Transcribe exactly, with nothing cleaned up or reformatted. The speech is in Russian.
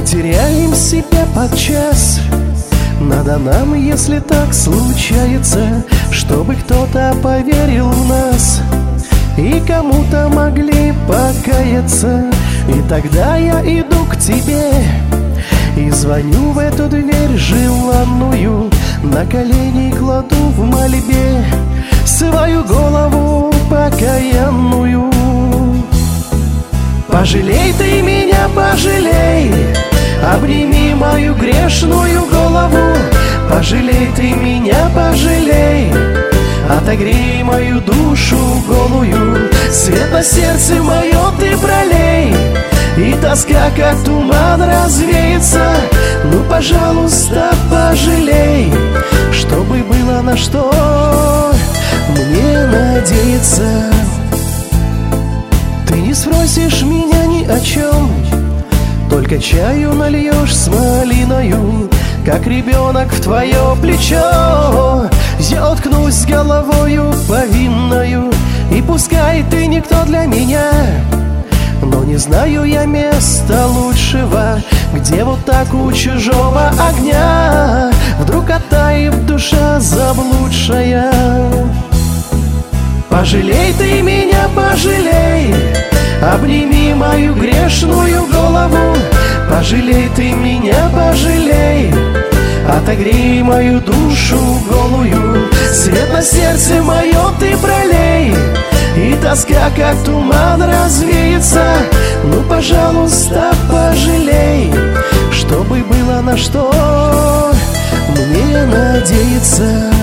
теряем себя подчас. Надо нам, если так случается, чтобы кто-то поверил в нас и кому-то могли покаяться. И тогда я иду к тебе и звоню в эту дверь желанную, на колени кладу в мольбе свою голову покаянную. Пожалей ты меня, пожалей, обними мою грешную голову. Пожалей ты меня, пожалей, отогрей мою душу голую. Свет на сердце мое ты пролей, и тоска как туман развеется. Ну, пожалуйста, пожалей, чтобы было на что мне надеяться. Ты не спросишь меня ни о чем, только чаю нальешь с малиною, как ребенок в твое плечо. Я уткнусь головою повинною, и пускай ты никто для меня, но не знаю я места лучшего, где вот так у чужого огня вдруг оттает душа заблудшая. Пожалей ты меня, пожалей, обними мою грешную голову. Пожалей ты меня, пожалей, отогрей мою душу голую. Свет на сердце мое ты пролей, и тоска как туман развеется. Ну, пожалуйста, пожалей, чтобы было на что мне надеяться.